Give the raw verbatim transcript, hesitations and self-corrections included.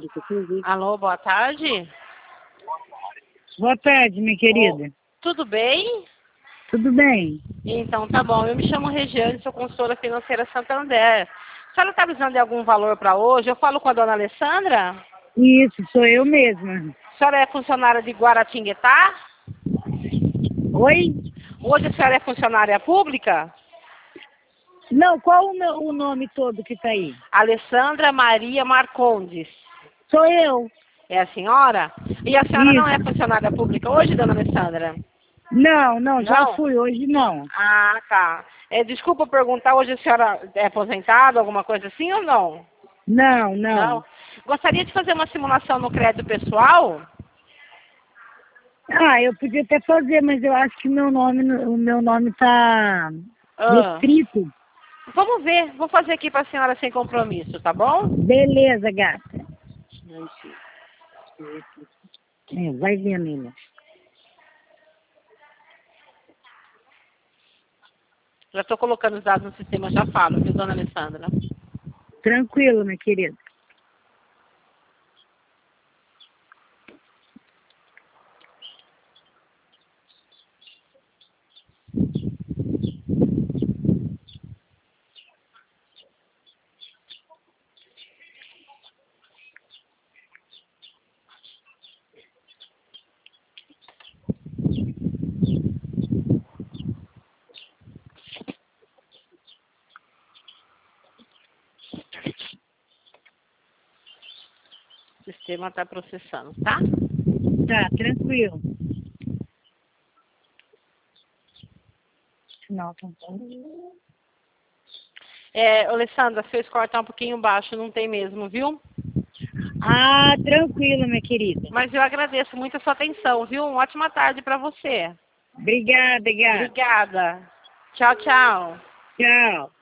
Alô, boa tarde. Boa tarde, minha querida. Oh, tudo bem? Tudo bem. Então, tá bom. Eu me chamo Regiane, sou consultora financeira Santander. A senhora está precisando de algum valor para hoje? Eu falo com a dona Alessandra? Isso, sou eu mesma. A senhora é funcionária de Guaratinguetá? Oi? Hoje a senhora é funcionária pública? Não, qual o, meu, o nome todo que tá aí? Alessandra Maria Marcondes. Sou eu. É a senhora? E a senhora Isso. não é funcionária pública hoje, dona Alessandra? Não, não, já Não? fui, hoje não. Ah, tá. É, desculpa perguntar, hoje a senhora é aposentada, alguma coisa assim ou não? Não, não. Não. Gostaria de fazer uma simulação no crédito pessoal? Ah, eu podia até fazer, mas eu acho que meu nome, o meu nome tá Ah. restrito. Vamos ver, vou fazer aqui para a senhora sem compromisso, tá bom? Beleza, gata. É, vai vendo ele. Já estou colocando os dados no sistema, já falo, viu, dona Alessandra? Tranquilo, minha querida. O sistema está processando, tá? Tá, tranquilo. Não, tá bom. É, Alessandra, fez cortar um pouquinho baixo, não tem mesmo, viu? Ah, tranquilo, minha querida. Mas eu agradeço muito a sua atenção, viu? Uma ótima tarde para você. Obrigada, gata. Obrigada. Tchau, tchau. Tchau.